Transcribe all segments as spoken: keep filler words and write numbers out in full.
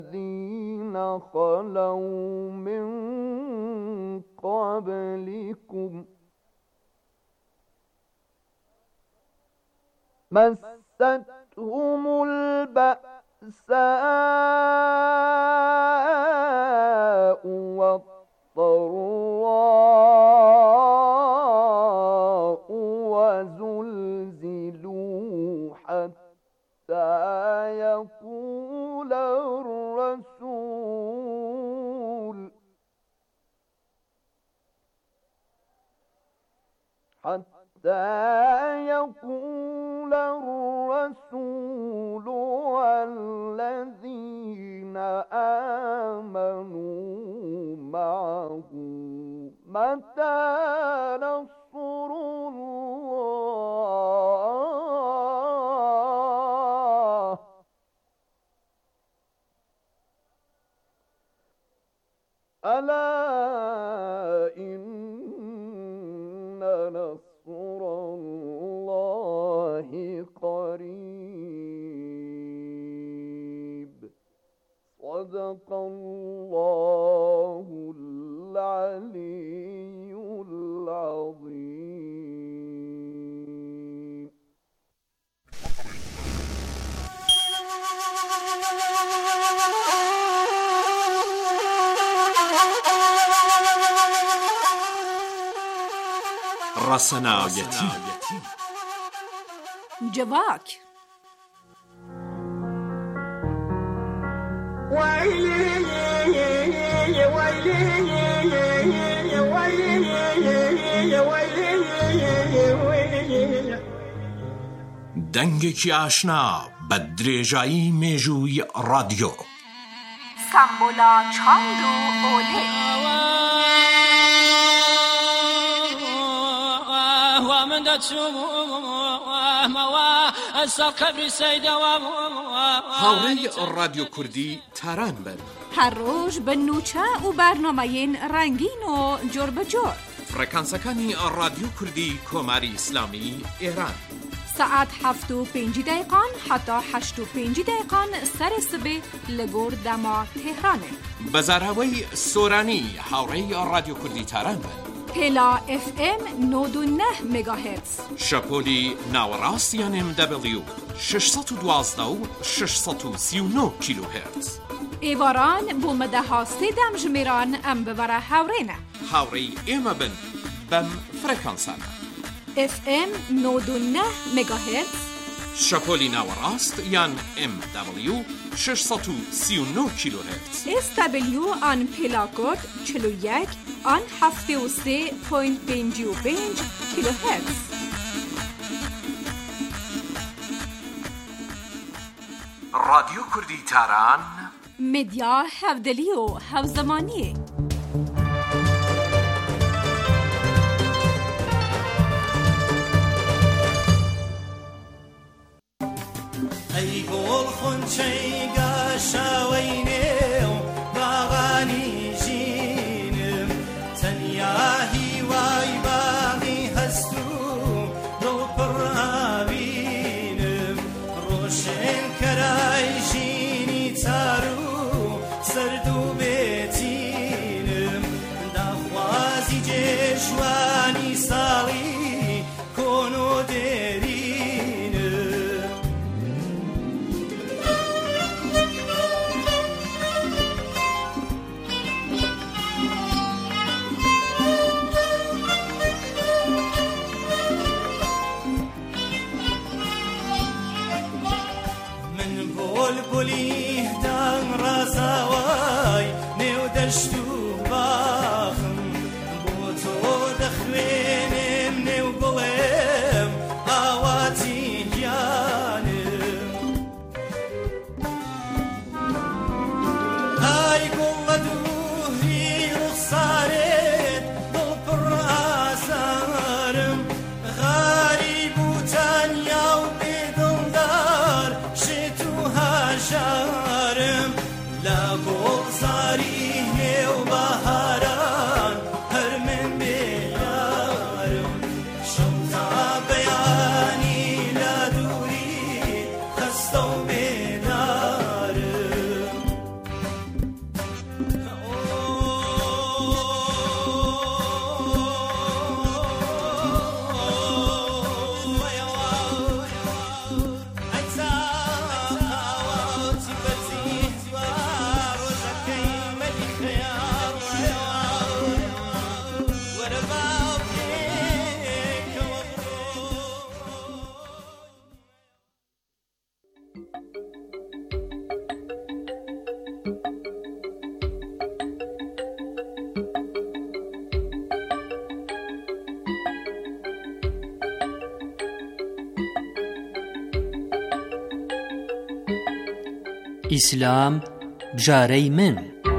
الذين خلوا من قبلكم مستهم البأساء والضراء وزلزلوا حتى يقول الرسول حتى يقول الرسول والذين آمنوا معه متى نصر الله ألا إن نصر الله قريب صدق الله العلي العظيم. رسنایتی جواک دەنگێکی ئاشنا بە درێژایی مێژووی رادیۆ سامبۆلا چاند و ئۆلێ هاوڕێی رادیۆ کوردی تاران بن هەر ڕۆژ بە نوچە و بەرنامەیەن ڕەنگین و جۆر بەجۆر فڕێکانسەکانی رادیۆ کوردی کۆماری ئیسلامی ئێران سەعات هەفت و پێنجی دەیقان حتا هەشت و پێنجی دەیقان سەرێ سبێ لە گۆر دەما تێهرانێ بەزاراوەی سۆرانی هاوڕێی رادیۆ کوردی تاران بن پێلا ئف ئێم نۆد و نە مێگاهێرتز شەپۆلی ناوەڕاستیان ئێم دەبلیو شەشسەد و دوازدە و شەشسەد و سی و نۆ کیلۆهێرتز ئێواران بۆ مەدەها سێدەم ژمێران ئەم ببەرە هاوڕێنە هاوڕێی ئێمە بن بەم فڕێکانسانە ئف ئێم نۆد و نە مێگاهێرتز شەپۆلی ناوەڕاست یان ئێم دەبلیو شەشسەد و سی و نۆ کیلۆهێرتز ئێس دەبلیو ئان پێلاکۆد چل و یەک ئان هەفتێ و سێ پۆینت پێنجی و پێنج کیلۆهێرتز رادیۆ کوردی تاران مدیا هەودەلی و هەوزەمانیە ئەی گۆڵ خونچەی گاشاوەی نێو باغانی ژینم تەنیا هیوای باغی هەست و دڵپڕ ئاوینم ڕۆشن کەرای ژینی تار و سەرد و بێتینم داخوازی جێژوانی ساڵی کۆن و دێری بولی دان رازاوای نێو دەشت و باخم بۆ تۆ دەخوێنم نێو گوڵێم ئاواتی گیانم ئای گوڵە دووری ڕوخسارێت دڵپڕ ئازارم غاریب و تەنیا و بێدڵدار شێت و هاژارم لە گۆڵزاری هێو بەهاران هەر من بێیارم شەو تا بەیانی لە دووری خەستە و بێدارم ئیسلام بژارەی من.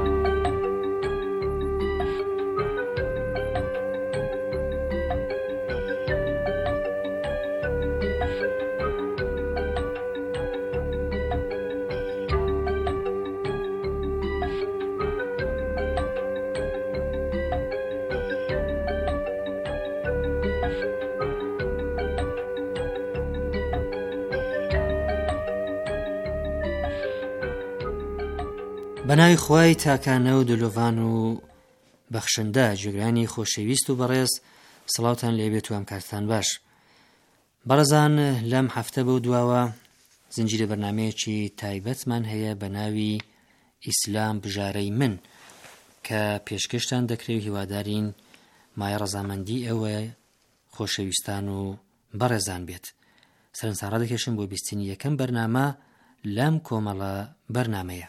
بەناوی خوای تاکانە و دلۆڤان و بەخشندە جێگرانی خۆشەویست و بەڕێز، سڵاوتان لێبێت و ئەمکارتان باش. بەڕێزان، لەم هەفتە بەو دواوە زنجیرە بەرنامەیەکی تایبەتمان هەیە بە ناوی ئیسلام بژارەی من کە پێشکەشتان دەکرێت و هیوادارین مای ڕەزامەندی ئەوە خۆشەویستان و بەڕێزان بێت. سەرنجڕا دەکێشم بۆ بیستنی یەکەم بەرنامە لەم کۆمەڵە بەرنامەیە.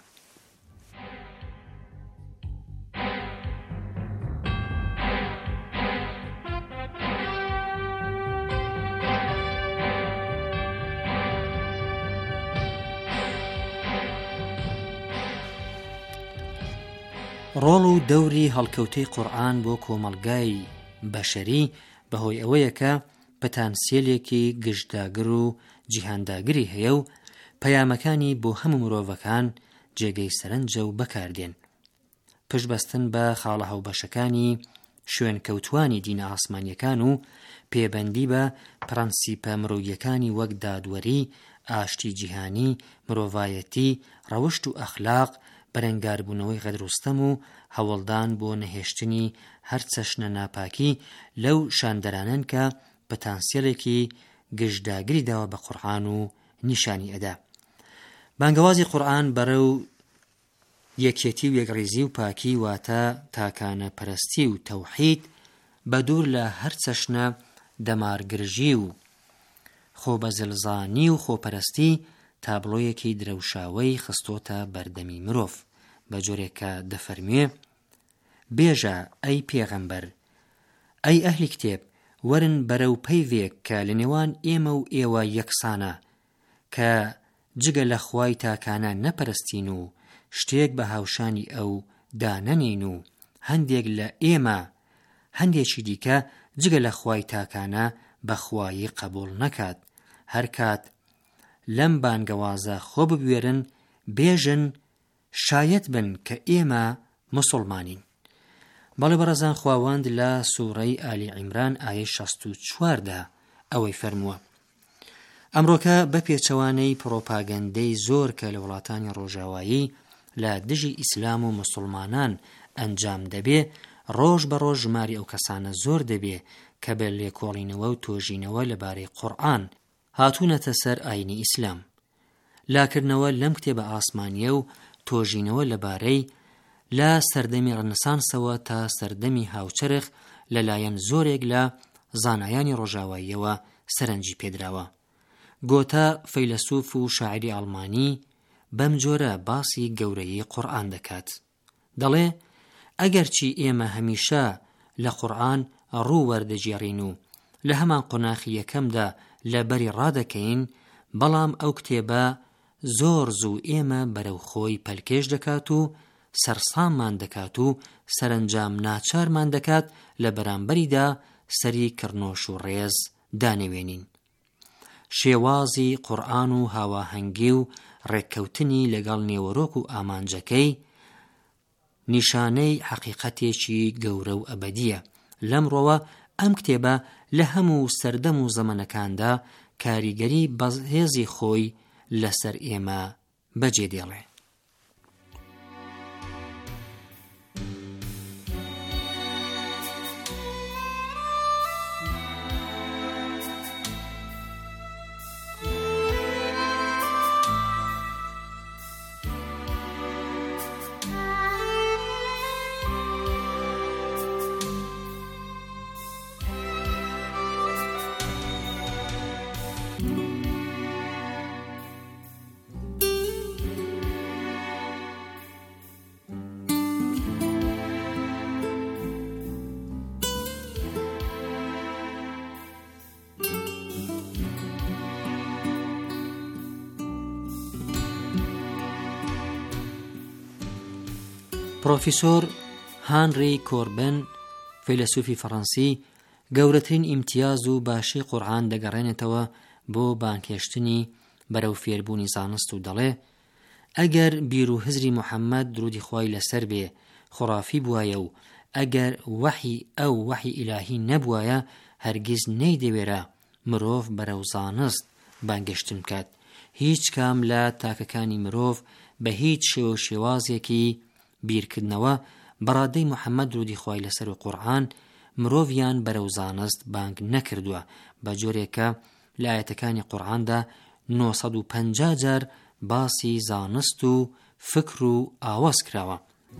ڕۆڵ و دەوری هەڵکەوتەی قورئان بۆ کۆمەڵگای بەشەری بەهۆی ئەوەیە کە پەتانسیێلێکی گشتداگر و جیهانداگری هەیە و پەیامەکانی بۆ هەموو مرۆڤەکان جێگەی سەرنجە و بەکاردێن. پشتبەستن بە خاڵە هاوبەشەکانی شوێن کەوتوانی دینە ئاسمانیەکان و پێبەندی بە پرەنسیپە مرۆییەکانی وەک دادوەری، ئاشتی جیهانی، مرۆڤایەتی، ڕەوشت و ئەخلاق، بەرەنگاربوونەوەی غەدروستەم و هەوڵدان بۆ نەهێشتنی هەر چەشنە ناپاکی لەو شاندەرانن کە پەتانسیێلێکی گشتداگری داوە بە قورئان و نیشانی ئەدا. بانگەوازی قورئان بەرەو یەکێتی و یەکڕێزی و پاکی واتە تاکانە پەرستی و تەوحید بە دوور لە هەر چەشنە دەمارگرژی و خۆبەزلزانی و خۆپەرستی تابلۆیەکی درەوشاوەی خستۆتە بەردەمی مرۆڤ بە جۆرێکە دەفەرمێ: بێژە ئەی پێغەمبەر، ئەی ئەهلی کتێب، وەرن بەرەو پەیوێک کە لە نێوان ئێمە و ئێوە یەکسانە، کە جگە لە خوای تاکانە نەپەرستین و شتێک بە هاوشانی ئەو دانەنین و هەندێک لە ئێمە هەندێکی دیکە جگە لە خوای تاکانە بەخوایی قبول نەکات. هەر کات لەم بانگەوازە خۆ ببوێرن، بێژن شایەت بن کە ئێمە موسڵمانین. بەڵێ بەڕێزان، خواوەند لە سوورەی ئالی عیمران ئایەی شەست و چواردا ئەوەی فەرمووە: ئەمڕۆکە بە پێچەوانەی پرۆپاگەندەی زۆر کە لە وڵاتانی ڕۆژاوایی لە دژی ئیسلام و موسڵمانان ئەنجام دەبێ، ڕۆژ بە ڕۆژ ژماری ئەو کەسانە زۆر دەبێ کە بە لێکۆڵینەوە و تۆژینەوە لەبارەی قورئان هاتوونەتە سەر ئاینی ئیسلام. لاکردنەوە لەم کتێبە ئاسمانیە و تۆژینەوە لەبارەی لە سەردەمی ڕەنەسانسەوە تا سەردەمی هاوچەرخ لەلایەن زۆرێک لە زانایانی ڕۆژاواییەوە سەرنجی پێدراوە. گۆتە فەیلسوف و شاعری ئەڵمانی بەم جۆرە باسی گەورەی قورئان دەکات. دەڵێ: ئەگەرچی ئێمە هەمیشە لە قورئان ڕوو وەردەگێڕین و لە هەمان قۆناغی یەکەمدا لە بەری ڕادەکەین، بەڵام ئەو کتێبە زۆر زوو ئێمە بەرەو خۆی پەلکێش دەکات و سەرساممان دەکات و سەرنجام ناچارمان دەکات لە بەرامبەریدا سەری کڕنۆش و ڕێز دانەوێنین. شێوازی قورئان و هاواهەنگی و ڕێککەوتنی لەگەڵ نێوەرۆک و ئامانجەکەی نیشانەی حەقیقەتێکی گەورە و ئەبەدیە. لەمڕۆوە ئەم کتێبە لە هەموو سەردەم و زەمانەکاندا کاریگەری بەهێزی خۆی لەسەر ئێمە بەجێدێڵێ. پرۆفیسۆر هانری کۆربن فەیلسوفی فەڕەنسی گەورەترین ئیمتیاز و باشی قورئان دەگەڕێنێتەوە بۆ بانکێشتنی بەرەو فێربوونی زانست و دەڵێ ئەگەر بیر و هزری محەممەد درودی خوای لەسەر بێ خوڕافی بوایە و ئەگەر وەحی ئەو وەحی ئیلاهی نەبوایە هەرگیز نەیدەوێرە مرۆڤ بەرەو زانست بانگەشتن بکات. هیچ کام لە تاکەکانی مرۆڤ بە هیچ شێوە شێوازێکی بیرکردنەوە بەڕادەی محەممەد درودی خوای لەسەر و قورئان مرۆڤیان بەرەو زانست بانگ نەکردووە بە جۆرێکە لە ئایەتەکانی قورئاندا نۆ سەد و پەنجا جار باسی زانست و فکر و ئاواز کراوە.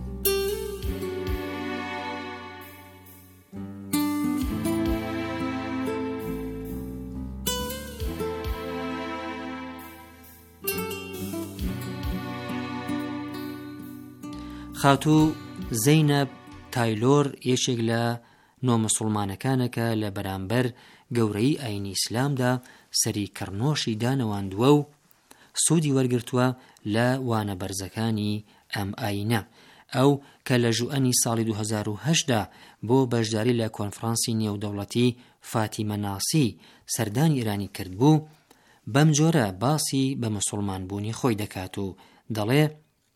خاتوو زەینەب تایلۆر یەکێک لە نۆمسڵمانەکانەکە لە بەرامبەر گەورەی ئاینی ئیسلامدا سەری کڕنۆشی دانەواندووە و سوودی وەرگرتووە لە وانە بەرزەکانی ئەم ئاینە. ئەو کە لە ژوئەنی ساڵی دوو هەزار و هەشتدا بۆ بەشداری لە کۆنفرانسی نێودەوڵەتی فاتیمە ناسی سەردانی ئیرانی کرد بوو، بەم جۆرە باسی بە مسڵمان بوونی خۆی دەکات و دەڵێ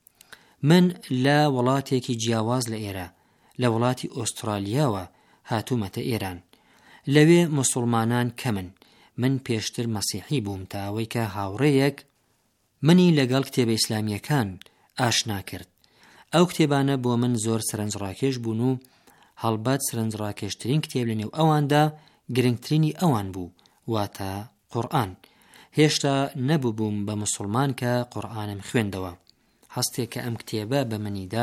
من لە وڵاتێکی جیاواز لە ئێرە لە وڵاتی ئۆسترالیاوە هاتوومەتە ئێران. لەوێ مسڵمانان کەمن. من پێشتر مەسیحی بووم تا ئەوەی کە هاوڕێیەک منی لەگەڵ کتێبە ئیسلامیەکان ئاشنا کرد. ئەو کتێبانە بۆ من زۆر سەرنجڕاکێش بوون و هەڵبەت سەرنجڕاکێشترین کتێب لە نێو ئەواندا گرنگترینی ئەوان بوو، واتە قورئان. هێشتا نەبوو بووم بە مسڵمان کە قورئانم خوێندەوە. هەستێک کە ئەم کتێبە بە منیدا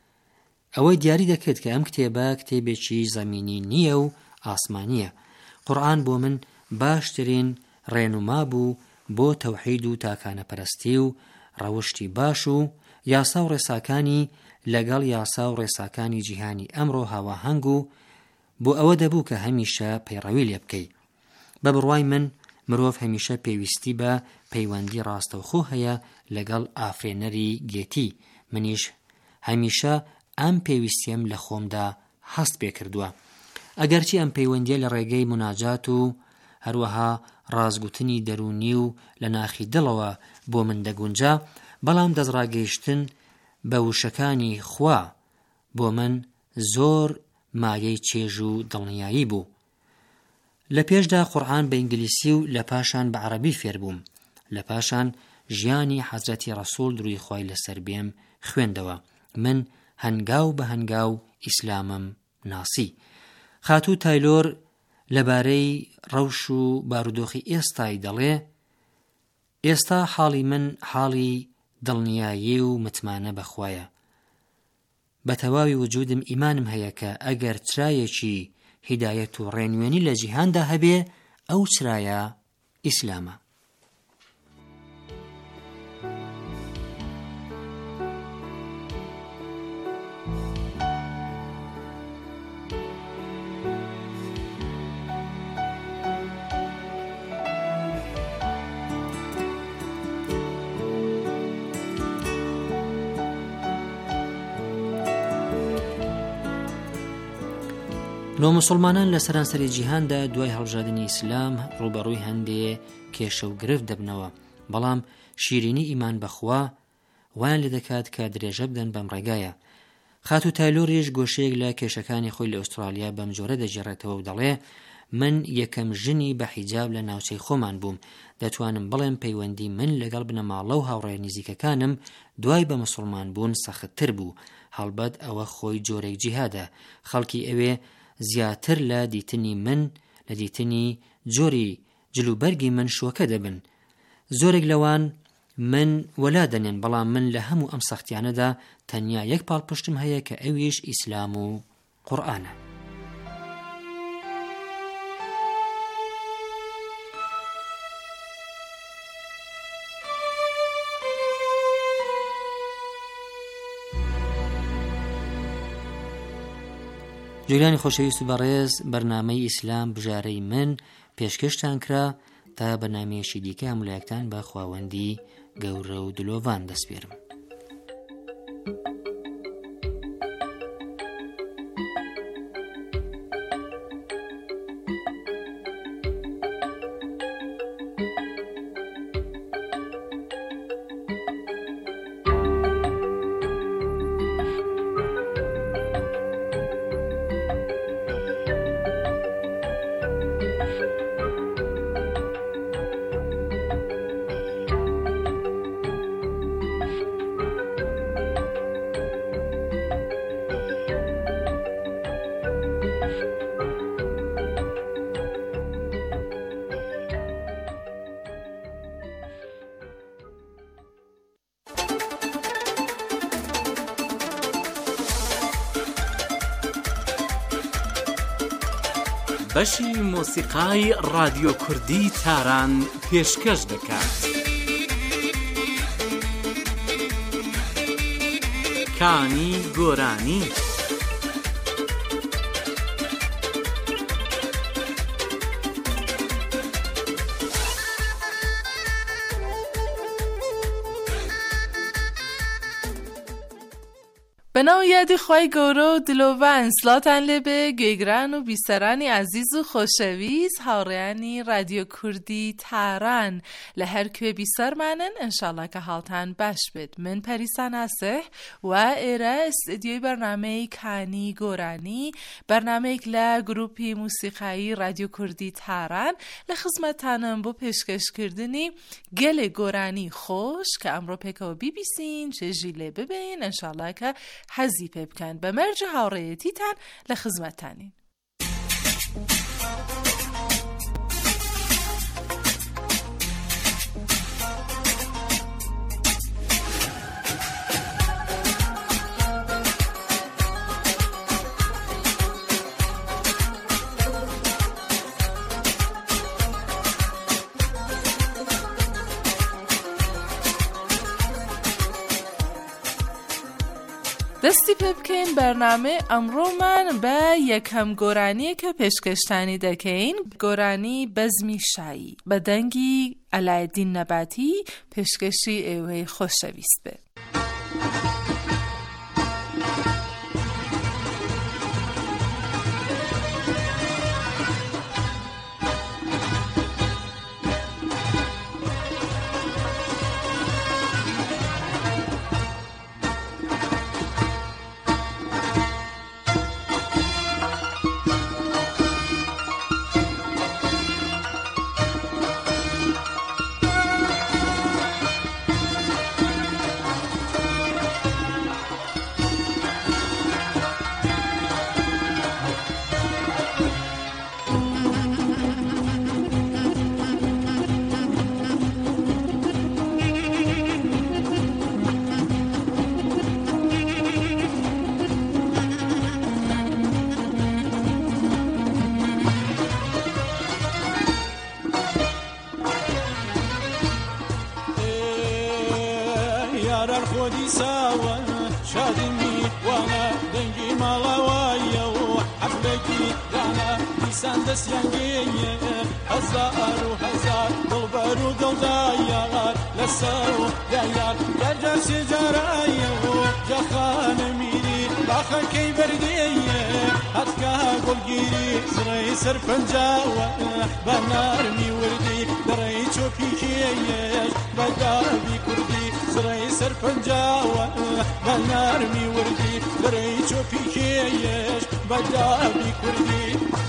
ئەوەی دیاری دەکرد کە ئەم کتێبە کتێبێکی زەمینی نییە و ئاسمانیە. قورئان بۆ من باشترین ڕێنوما بوو بۆ تەوحید و تاکانە پەرستی و ڕەوشتی باش و یاسا و ڕێساکانی لەگەڵ یاسا و ڕێساکانی جیهانی ئەمڕۆ هاواهەنگ و بۆ ئەوە دەبوو کە هەمیشە پەیڕەوی لێ بکەی. بە بڕوای من مرۆڤ هەمیشە پێویستی بە پەیوەندی ڕاستەوخۆ هەیە لەگەڵ ئافرێنەری گێتی. منیش هەمیشە ئەم پێویستیم لە خۆمدا هەست پێ کردووە. ئەگەرچی ئەم پەیوەندیە لە ڕێگەی مناجات و هەروەها ڕازگوتنی دەرونی و لە ناخی دڵەوە بۆ من دەگونجا، بەڵام دەستڕاگەیشتن بە وشەکانی خوا بۆ من زۆر مایەی چێژ و دڵنیایی بوو. لە پێشدا قورئان بە ئینگلیسی و لە پاشان بە عەرەبی فێر بووم. لە پاشان ژیانی حەزرەتی ڕەسوول دروی خوای لەسەر بێم خوێندەوە. من هەنگاو بە هەنگاو ئیسلامم ناسی. خاتوو تایلۆر لەبارەی ڕەوش و بارودۆخی ئێستای دەڵێ ئێستا حاڵی من حاڵی دڵنیایی و متمانە بەخوایە. بە تەواوی وجودم ئیمانم هەیە کە ئەگەر چرایەکی هیدایەت و ڕێنوێنی لە جیهاندا هەبێ ئەو چرایە ئیسلامە. نۆمسڵمانان لە سەرانسەری جیهاندا دوای هەڵبژاردننی ئیسلام ڕوبەڕووی هەندێ کێشە و گرفت دەبنەوە، بەڵام شیرینی ئیمان بەخوا وایان لێ دەکات کە درێژە بدەن بەم ڕێگایە. خاتوو تایلۆریش گۆشەیەک لە کێشەکانی خۆی لە ئوسترالیا بەم جۆرە دەجێڕێتەوە و دەڵێ من یەکەم ژنی بە حیجاب لە ناوچەی خۆمان بووم. دەتوانم بڵێم پەیوەندی من لەگەڵ بنەماڵە و هاوڕێ نزیکەکانم دوای بە مسڵمان بوون سەختتر بوو. هەڵبەت ئەوە خۆی جۆرێک جیهادە. خەڵکی ئەوێ زیاتر لە دیتنی من لە دیتنی جۆری جلوبەرگی من شوکە دەبن. زۆرێک لەوان من وەلا دەنێن، بەڵام من لە هەموو ئەم سەختیانەدا تەنیا یەک پاڵپشتم هەیە کە ئەویش ئیسلام و قورئانە. جوولانی خۆشەویست و بەڕێز، بەرنامەی ئیسلام بژارەی من پێشکەشتان کرا تا بەرنامەیەکی دیکە هەمولایەکتان بە خواوەندی گەورە و دلۆڤان دەسپێرم. بەشی مۆسیقای رادیۆ کوردی تاران پێشکەش دەکات. کانی گۆرانی. بناو یادی خواه گورو دلوان سلاتن لبه گیگران و بیسرانی عزیز و خوشویز هاوریانی رادیو کردی تاران لهر کوی بیسر منن انشالله که حالتان باش بید. من پریسان هسته و ایره استدیوی برنامه کانی گورانی برنامه که گروپی موسیقایی رادیو کردی تاران لخدمتتانم بو پیشکش کردنی گل گورانی خوش که امرو پکا بی بیسین چه جیله ببین انشالله که حەزی پێ بکەن بە مەرج هاوڕێیەتیتان لە خزمەتتانین. دستی پێ بکەین بەرنامە ئەمڕۆمان بە یەکەم گۆرانیە کە پێشکەشتانی دەکەین گۆرانی بەزمی شایی بە دەنگی ئەلایەدین نەباتی پێشکەشی ئێوەی خۆشەویست بێ. خودی ساوە شادمی وانە دەنگی ماڵاوایە و حەفلەکی دانا دیسان دەستیانگەیە هەزار و هەزار دڵبەر و دڵدایار لەسەر و دایار گەرجار سێجارایە و جەخانە میری باخەکەی بەردەیە هەتکا گۆڵگیری زڕەی سەر پەنجاوە بە نارمی وردی دەڕێی چۆپیکێیەش بە دابی کوردی زڕەی سەر پەنجاوە بە نارمی وردی دەڕێی چۆپیکێیەش بە دابی کوردی.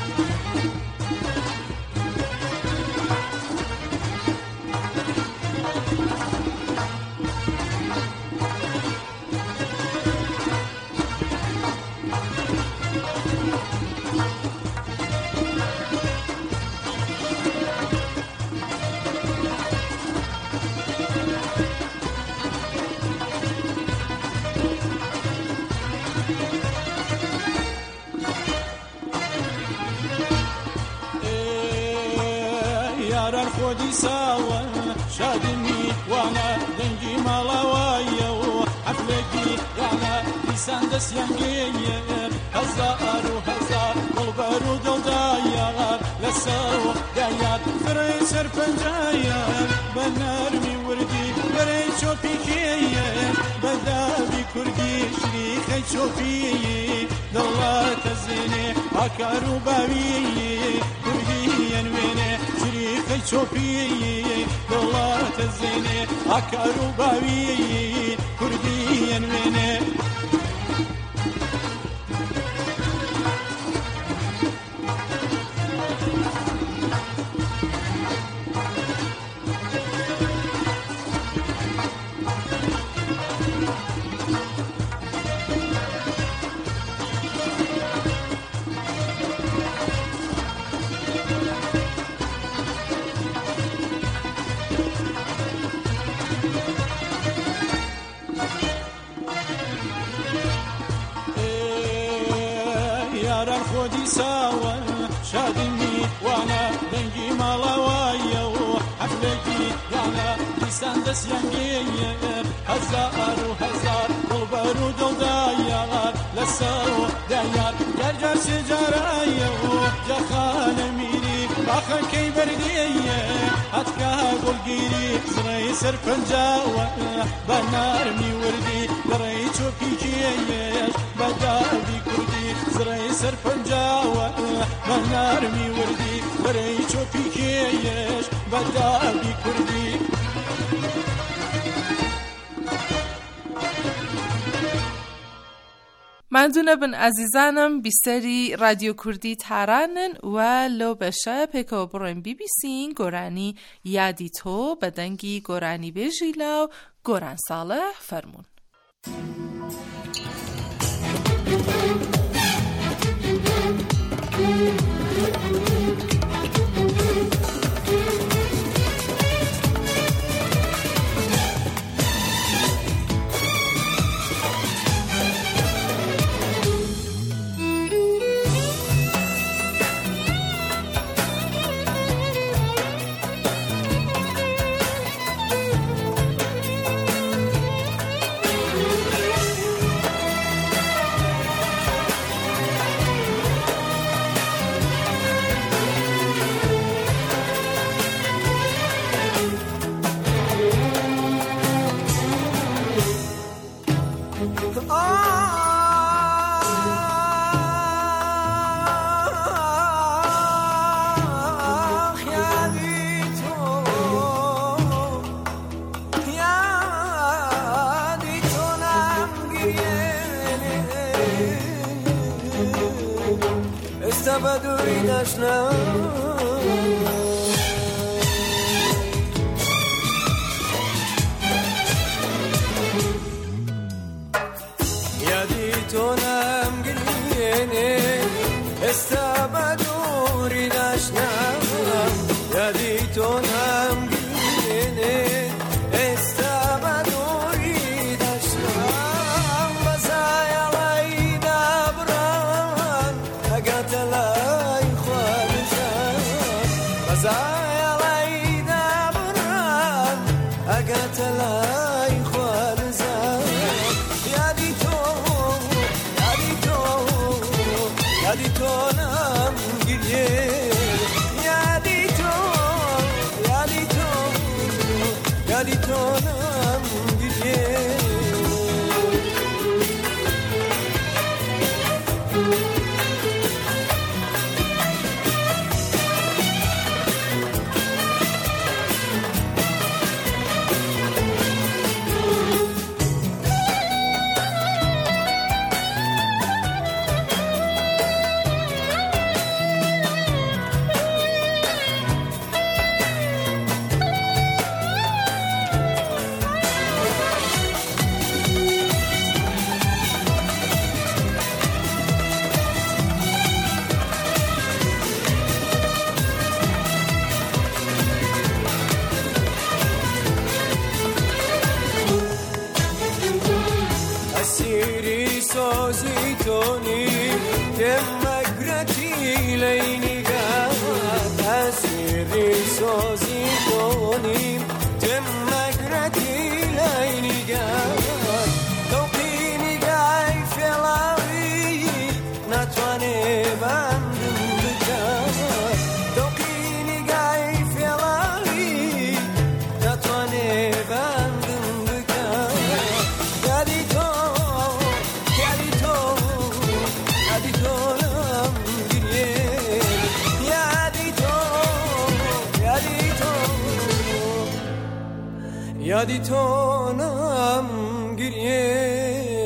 یاران خۆدی ساوە شادمی وانە دەنگی ماڵاوایە و حەفلەکی یانە دیسان دەستیانگەیە هەزار و هەزار دڵبەر و دڵدایار لەسەر و دایار فرەی سەر پەنجایار بە نەرمی وردی بەرەی چۆپیکێیە بە دابی کوردی شریخەی چۆپی دڵاتە زێنێ ئاکار و باوی کوردیەن وێنێ شریخەی چۆپی دڵاتە زێنێ ئاکار و باوی کوردیەن وێنێ. یاران خۆدی ساوە شادني وانا دنجي مالاوايا وحفلتي وانا لسان دسيانجية هزار وهزار والبر ودلدايا لساو دايار جرجر سجرايا وجخان ميري باخن كي بردية هتكا قلقيري زري سرفنجاوة بنار مي وردي دري شوكيكيش بدابي كردي زري سرفنجاوة بنار مي وردي دري شوكيكيش بدابي كردي مندونه بن عزیزانم بیسری رادیو کردی ترانن و لو بشه پکو برون بی بی سین گورانی یادی تو بدنگی گورانی بجیلاو گوران ساله فرمون. بدوی نشنا یادی تو نم گلیه استبدوی نشنا یادی تو نم گلیه استبدوی نشنا بزای لای دبران اگتلا یادی تو نم گریه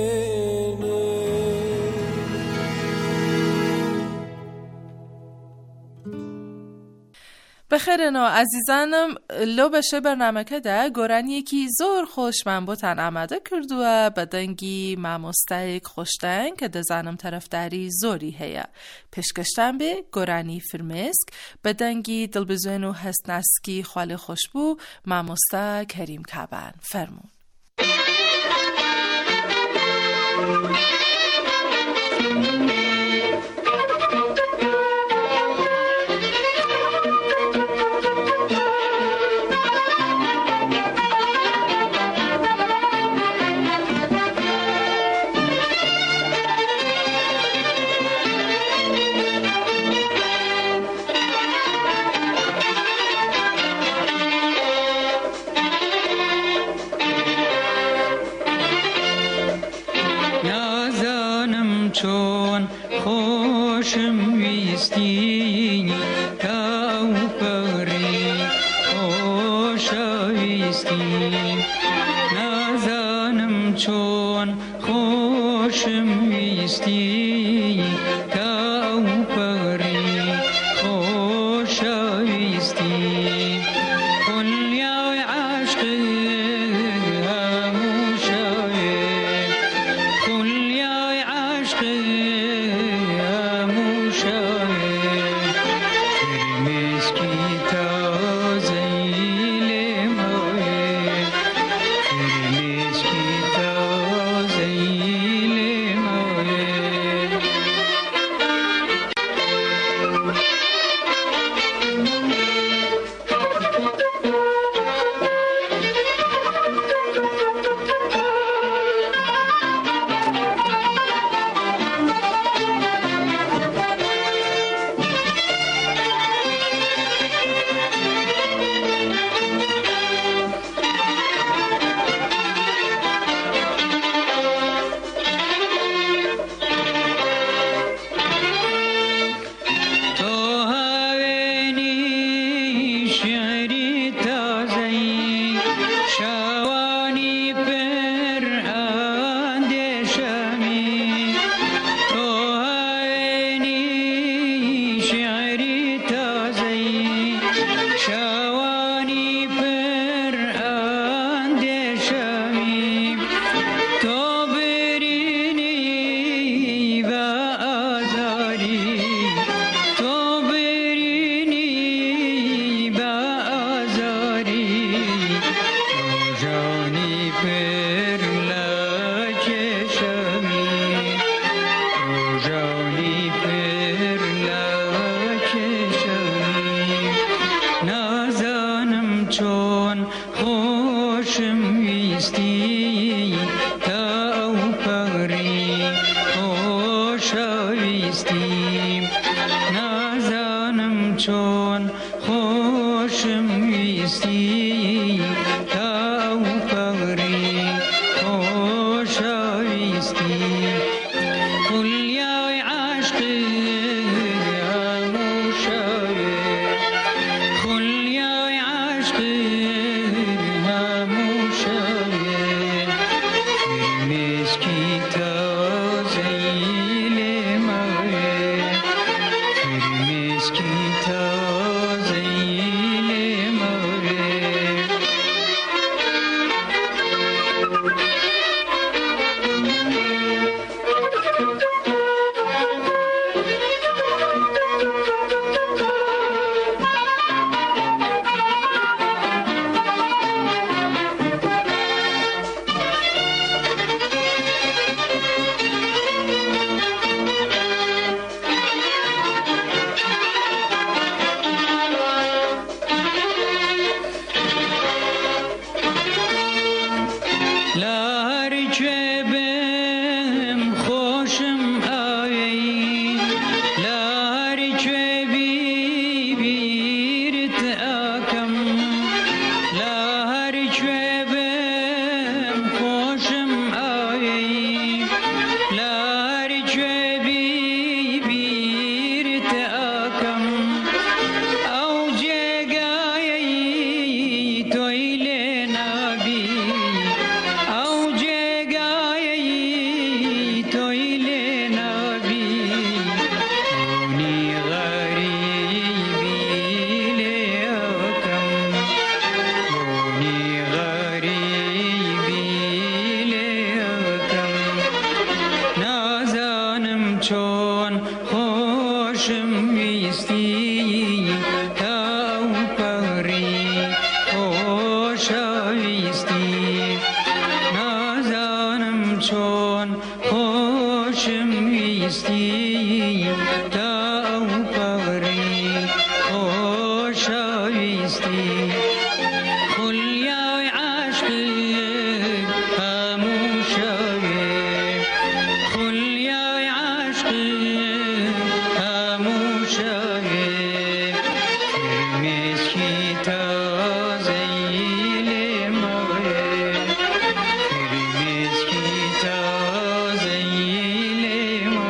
بخیر نو عزیزانم لو بشه برنامه که ده گورانی یکی زور خوش من بوتن آمده کردوه بدنگی ماموستایک خوشتن که دزانم طرفداری زوری هیا پشکشتن به گورانی فرمسک بدنگی دلبزون و هست نسکی خاله خوشبو ماموستا کریم کبن فرمون. نازانم چون خوشم ویستی تاو پری خوشویستی نازانم چون خوشم ویستی تاو پری خوشویستی کلیای عشق چون خوشم ویستی تاو پغری خوشویستی کلیای عشق هموشوی کلیای عشق هموشوی مسکی تازیل موی مسکی تازیل موی چون خوشم ویستی تاو پغری خوشویستی نازانم چون خوشم ویستی تاو پغری خوشویستی کلیای عشق هموشوی کلیای عشق هموشوی مسکی تازیل موی مسکی تازیل موی مسکی تازیل موی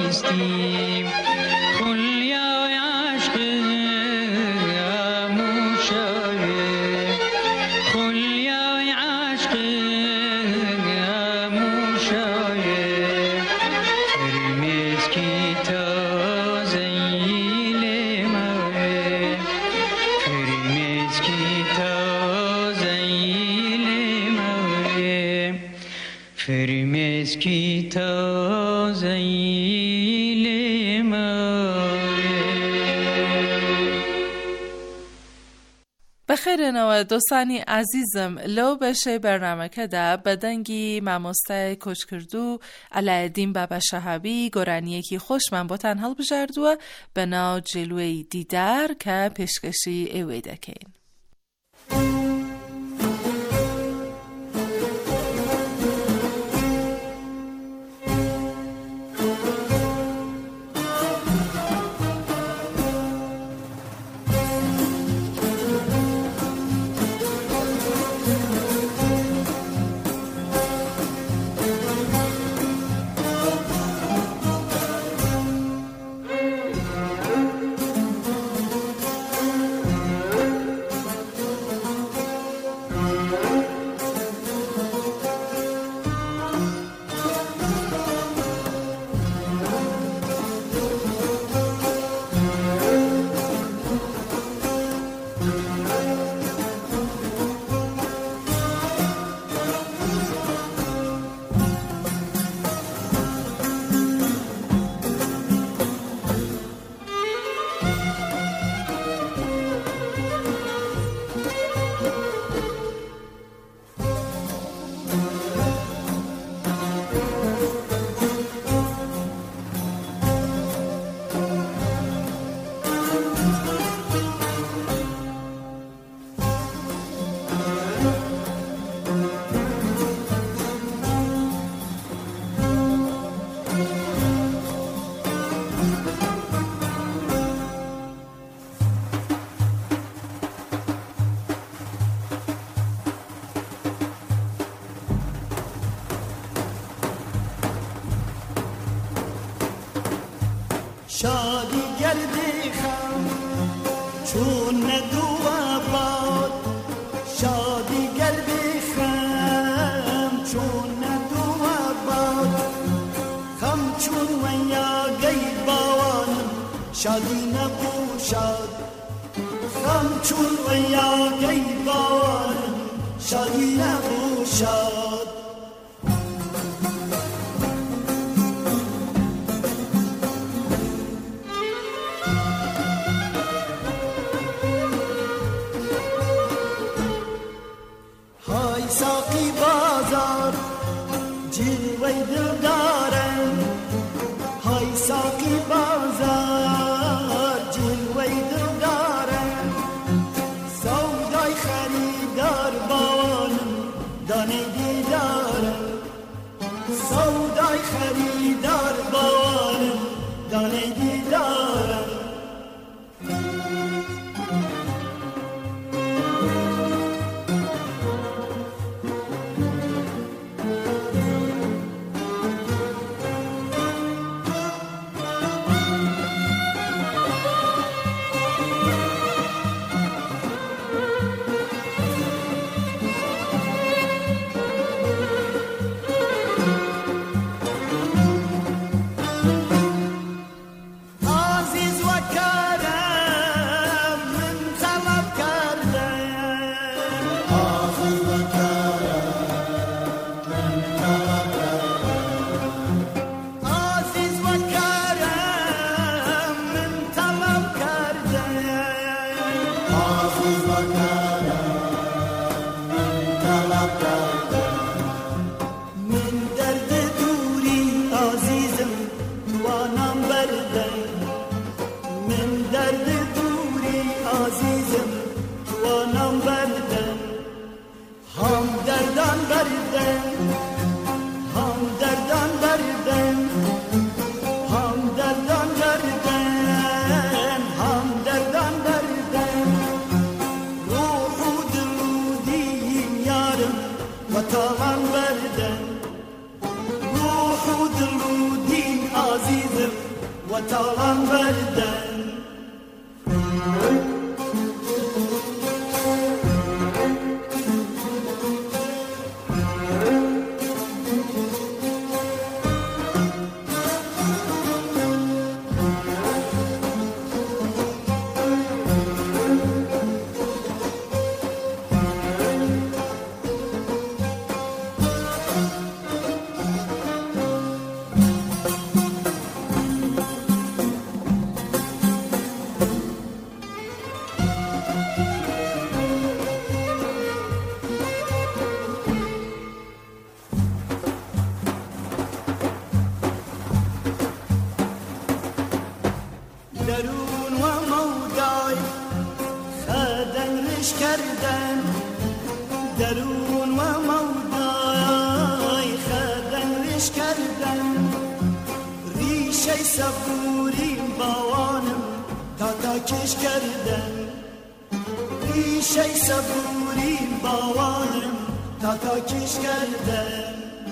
نیستیم خلیای عشق اموشایه خلیای عشق اموشایه فرمیز کی تازه ایلمه فرمیز کی تازه ایلمه فرمیز کی تازه ایلمه. بخیرنەوە دۆستانی عزیزم لەو بەشەی بەرنامەکەدا بەدەنگی مامۆستای کۆچکردوو ئەلایەدین بابا شەهابی گۆرانیەکی خۆشمان بۆتان هەڵبژاردووە بە ناو جێلوەی دیدار کە پێشکەشی ئێوەی دەکەین. شادی گردی خم چون ندو باد شادی گردی خم چون ندو باد خم چون ویا گی باوان شادی نبو شاد خم چون ویا گی باوان شادی نبو شاد ساقی بازار جلوه دلدارم های ساقی بازار جلوه دلدارم سودای خریدار باوانم دانه دیدارم سودای خریدار باوانم دانه دیدارم تاوان بردن روح و دل و دین عزیزم و تالان بردن درون و مودای خدن رش کردن درون و مودای خدن رش کردن ریشه صبوریم باوانم تا تا کش کردن ریشه صبوریم باوانم تا تا کش کردن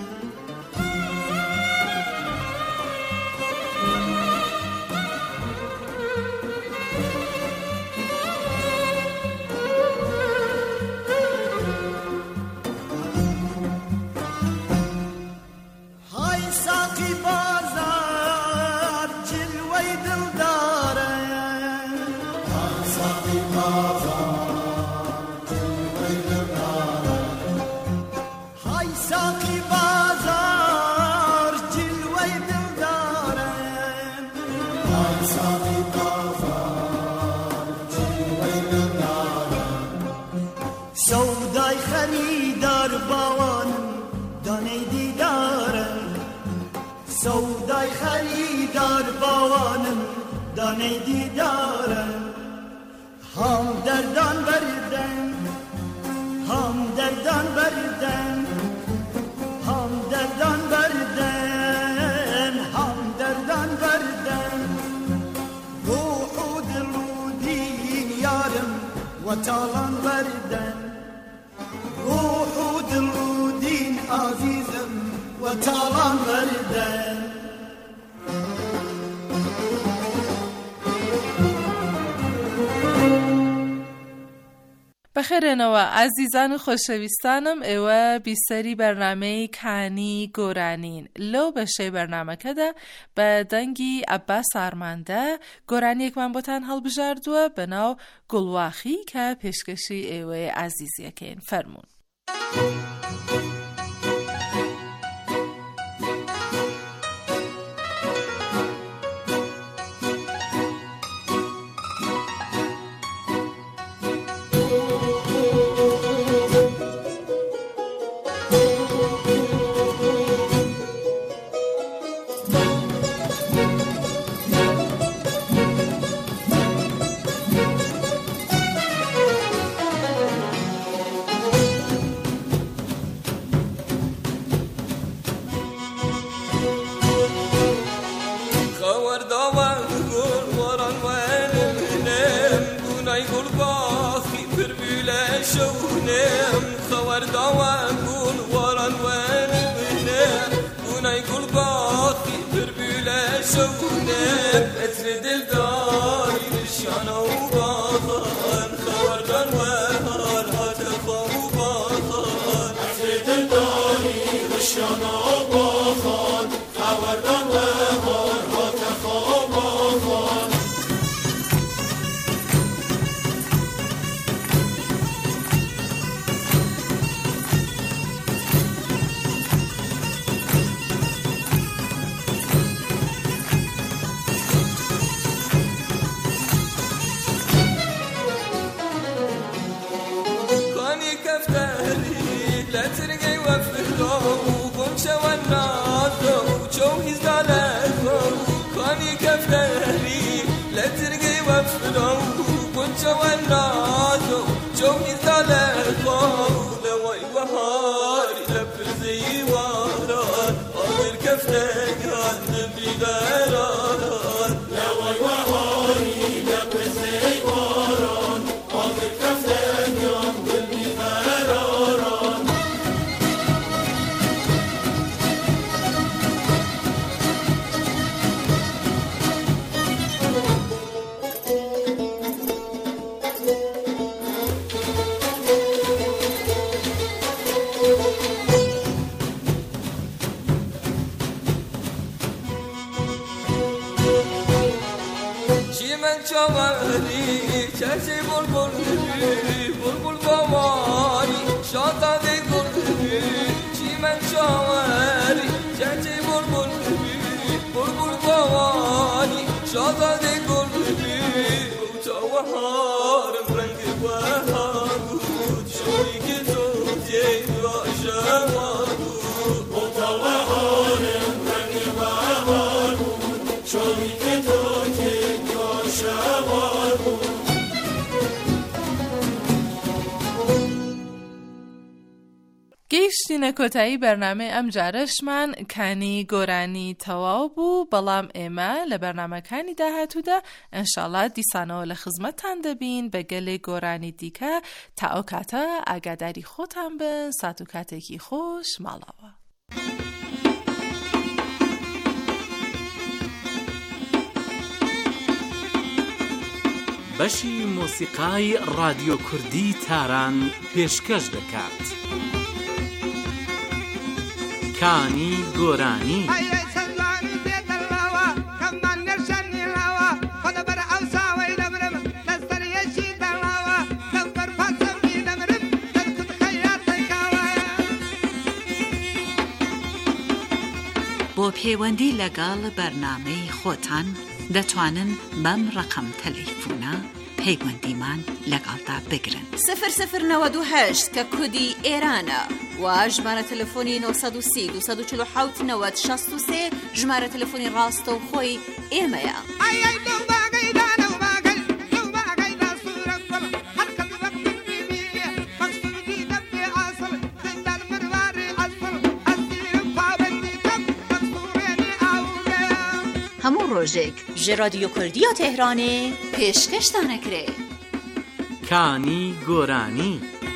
سودای خریدار باوانم دانه دیدارم سودای خریدار باوانم دانه دیدارم هم دردان بردن هم دردان بردن هم دردان بردن هم دردان بردن روح و دل و دین یارم و تالان بردن روح و دل و دین عزیزم و تالان بردن بخێرێنەوە ئازیزان و خۆشەویستانم ئێوە بیسەری بەرنامەی کانی گۆرانین لەو بەشەی بەرنامەکەدا بە دەنگی عەباس ئارماندە گۆرانیەکمان بۆتان هەڵبژاردووە بە ناو گوڵواخی کە پێشکەشی ئێوەی ئازیزیەکەین فەرموون. چاوری چشی بلبلی بلبل بامانی شادی گلی چی من چاوری چشی بلبلی بلبل بامانی شادی گلی چاوهار رنگ بهار بود شوی که تو جیب شوار بود چاوهار رنگ بهار بود شوی که تو جیب شوار بود. گەیشتینە کۆتایی بەرنامەی ئەم جارەشمان کانی گۆرانی تەواو بوو، بەڵام ئێمە لە بەرنامەکانی داهاتوودا ئەنشاڵڵا دیسانەوە لە خزمەتتان دەبین بە گەلێک گۆرانی دیکە. تا ئەو کاتە ئاگاداری خۆتان بن، سات و کاتێکی خۆش ماڵەوە. بەشی مۆسیقای رادیۆ کوردی تاران پێشکەش دەکات. کانی گۆرانی بۆ پەیوەندی لەگەڵ بەرنامەی خۆتان دەتوانن بەم ڕقم تەلەیفۆنە پەیوەندیمان لەگەڵدا بگرن. سفر سفر نەوەد و هەشت کە کودی ئێرانە و ژمارە تەلەفۆنی نۆ سەد و سی دوو سەد و چل و حەوت نەوەد شەست و سێ ژمارە تەلەفۆنی ڕاستە و خۆی ئێمەیە. هەموو ڕۆژێک ژێ رادیۆ کوردیە تێهرانێ پێشکەشتانەکرێ. کانی گۆرانی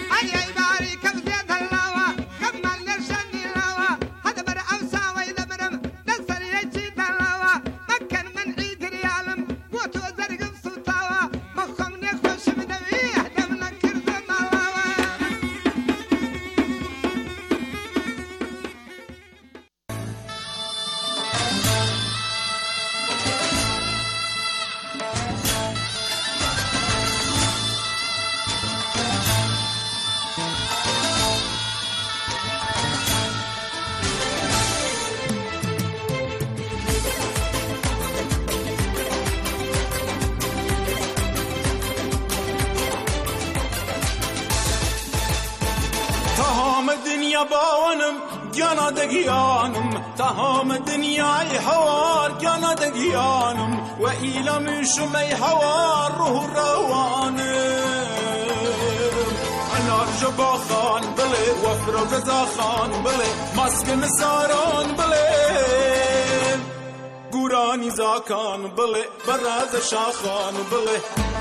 باوانم گیانا دگیانم تهام دنیای حوار گیانا دگیانم و ایلم شمی حوار روح روانم انار جبا خان بله وفر و گزا خان بله مسکن ساران بله گورانی زاکان بله براز شاخان بله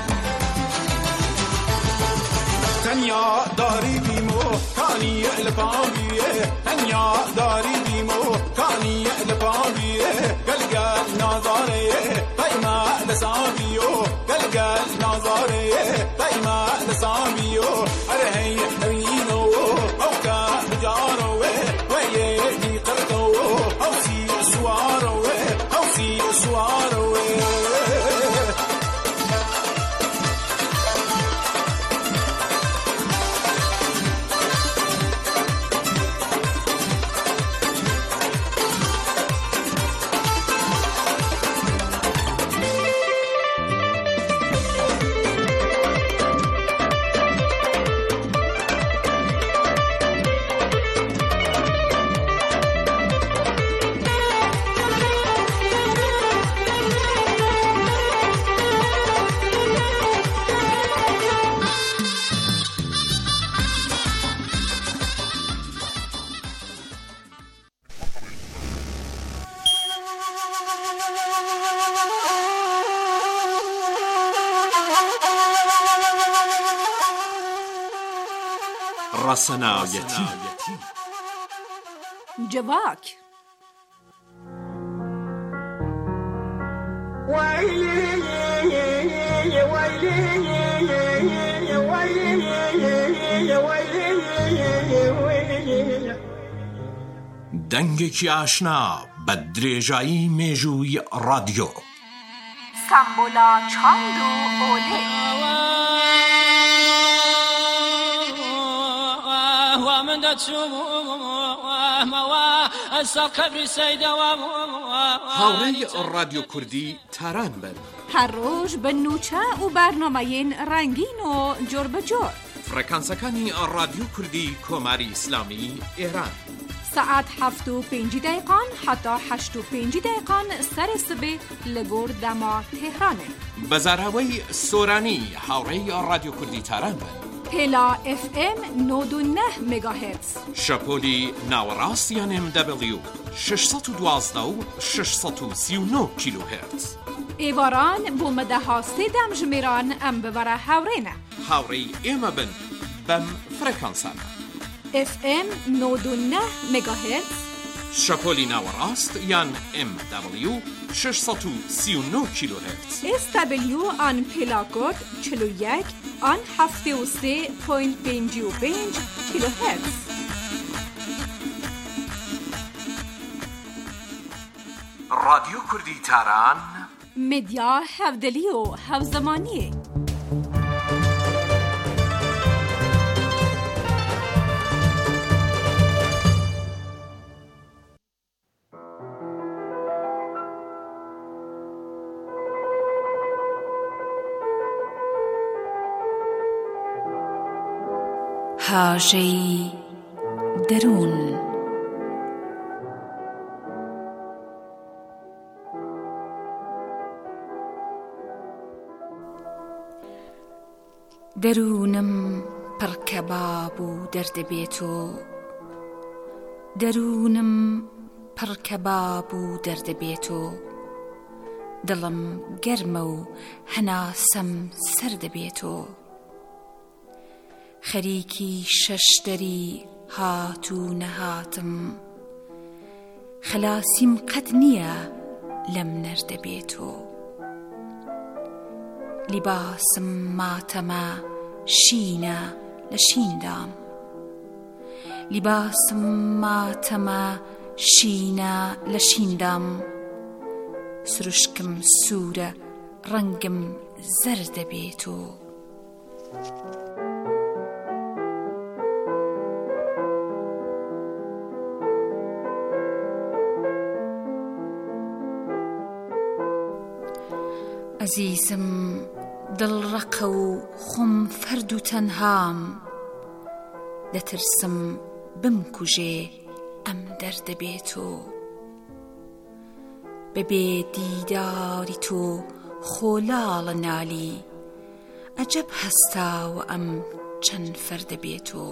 تنیا داری بیمو کانی الفامیه تنیا داری بیمو کانی الفامیه گلگل نازاره دایما لسامیو گلگل نازاره دایما لسامیو اره هی نوینو او کا بجارو و یه دی قرتو او سی سوارو او سی سوارو ڕەسەناویەتی جواک دەنگێکی ئاشنا بە درێژایی مێژووی ڕادیۆ. سمبولا چاند و اوله ومن دتشوم السقف سيدا هاوڕێی ڕادیۆ کوردی تاران بن. هەر ڕۆژ بە نوچە و بەرنامەیەن ڕەنگین و جۆر بەجۆر. فرەکانسەکانی ڕادیۆ کوردی کۆماری ئیسلامی ئێران. سعات هەفت و پێنجی دقیقان حتا هەشت و پێنجی دقیقان سەر سبێ لە گۆر دەما تێهرانێ. بەزاراوەی سۆرانی هاوڕێی ڕادیۆ کوردی تاران بن. هێلا ئف ئێم نۆد و نە مێگاهێرتز. شەپۆلی ناوەڕاستیان ئێم دەبلیو شەشسەد و دوازدە و شەشسەد و سی و نۆ کیلۆهێرتز. ئێواران بۆ مەدەها سێدەم ژمێران ئەم ببەرە هاوڕێنە. هاوڕێی ئێمە بن بەم فرەکانسانە. ئف ئێم نۆد و نە مێگاهێرتز. شەپۆلی ناوەڕاست یان ئێم دەبلیو شەشسەد و سی و نۆ کیلۆهێرتز. ئێس دەبلیو ئان پێلاکۆت چل و یەک ئان هەفتێ و سێ پۆینت پێنجی و پێنج کیلۆهێرتز. ڕادیۆ کوردی تاران مدیا هەودەلی و هەوزەمانیە. هاژەی دەروون دەروونم پڕکەباب و دەردەبێت و دەروونم پڕکەباب و دەردەبێت و دڵم گەرمە و هەناسەم سەر دەبێت و خەریکی شەشدەری هات و نەهاتم خەلاسیم قەت نییە لەم نەردەبێت و لیباسم ماتەمە شینە لە شیندام لیباسم ماتەمە شینە لە شیندام سروشکم سوورە ڕەنگم زەردەبێت و عزیزم دڵڕەقە و خۆم فەرد و تەنهام دەترسم بمکوژێ ئەم دەردەبێت و بەبێ دیداری تۆ خۆلاڵە نالی ئەجەب هەستاوە ئەم چەند فەردەبێت و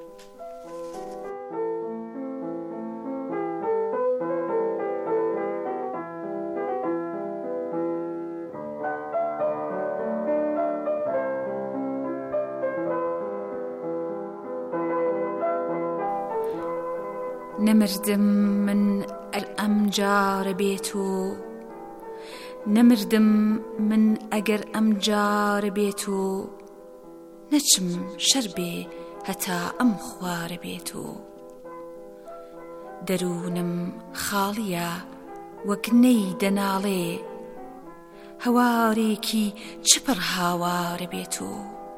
نەمردم من ئەم جارە بێت و نەمردم من ئەگەر ئەم جارە بێت و نەچم شەر بێ هەتا ئەم خوارە بێت و دەروونم خاڵیە وەک نەی دەناڵێ هەوارێکی چپڕ هاوارە بێت و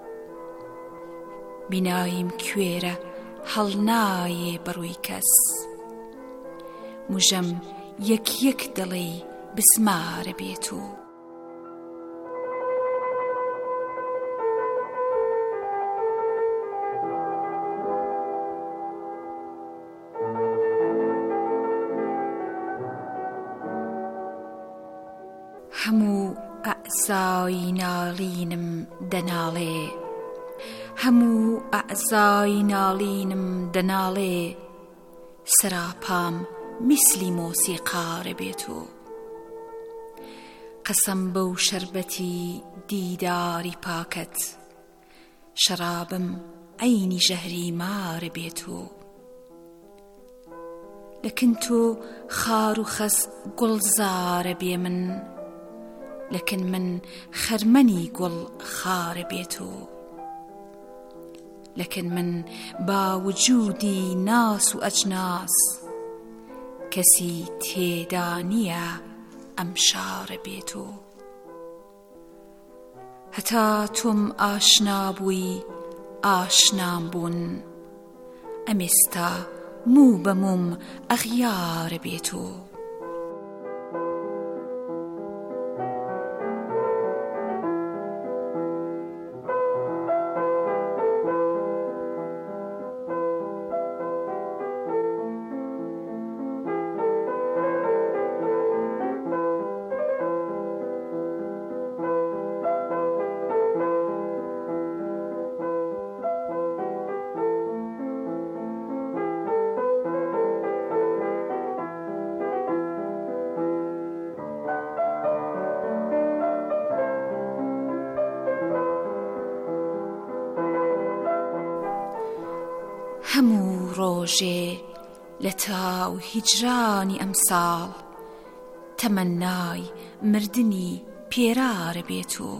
بیناییم کوێرە هەڵ نایێ بەڕووی کەس موژەم یەک یەک دڵی بسمارە بێت و هەموو ئەعزای ناڵینم دەناڵێ هەموو ئەعزای ناڵینم دەناڵێ سەراپام میسلی مۆسیقارە بێت و قەسەم بەو شەربەتی دیداری پاکەت شەرابم ئەینی ژەهری مارە بێت و لەکن تۆ خار و خەز گوڵزارە بێ من لەکن من خەرمەنی گوڵ خارە بێت و لەکن من با وجودی ناس و ئەجناس کەسی تێدا نییە ئەم شارە بێت و هەتا تۆم ئاشنا بووی ئاشنام بوون، ئەمێستا موو بە موم ئەغیارە بێتۆ. هەموو ڕۆژێ لە تاو هیجرانی ئەمساڵ تەمەنای مردنی پێرارە بێتۆ.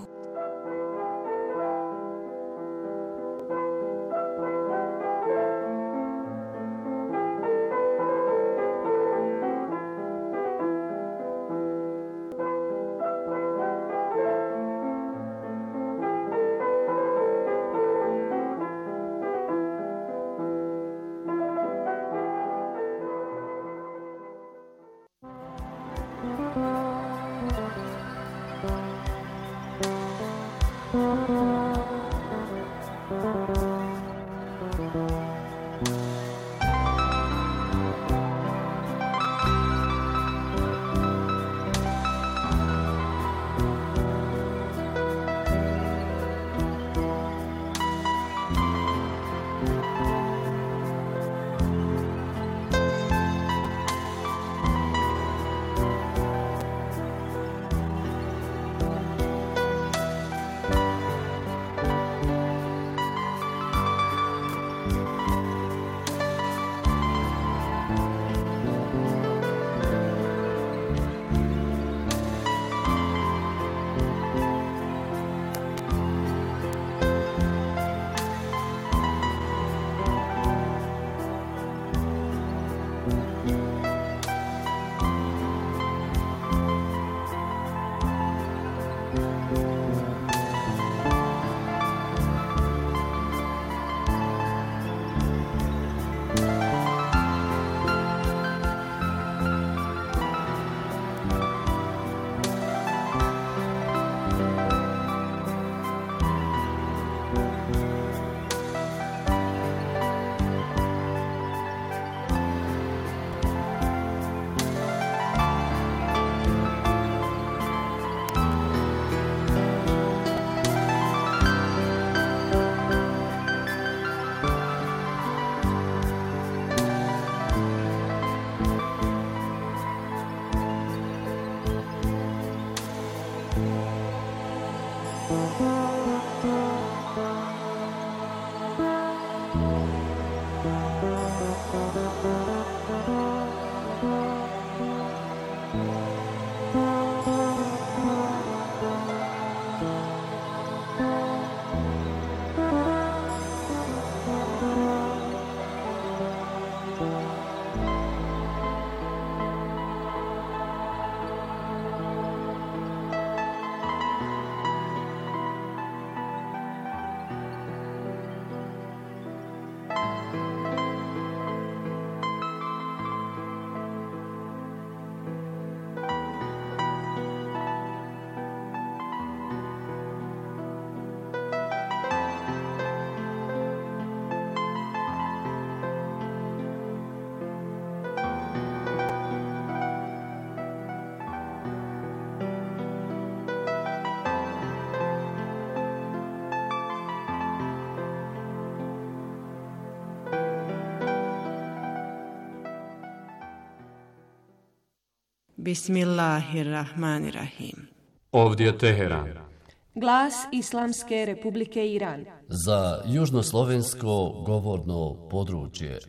Bismillahirrahmanirrahim. Ovdje je Teheran. Glas Islamske Republike Iran. Za južnoslovensko govorno područje.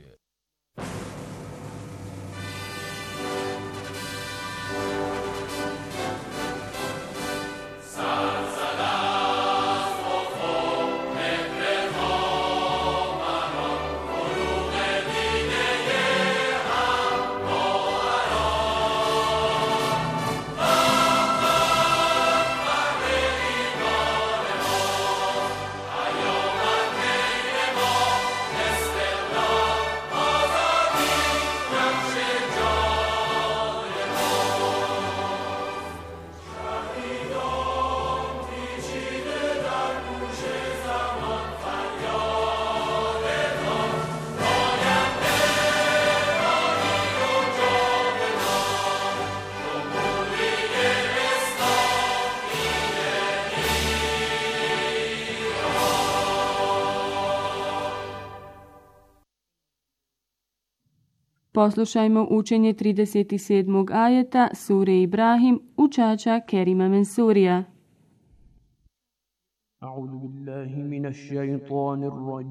poslušajmo učenje trideset sedmog ajeta sure Ibrahim učača Kerima Mensurija. أعوذ بالله من الشيطان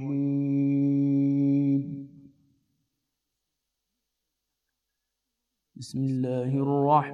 الرجيم بسم الله الرحمن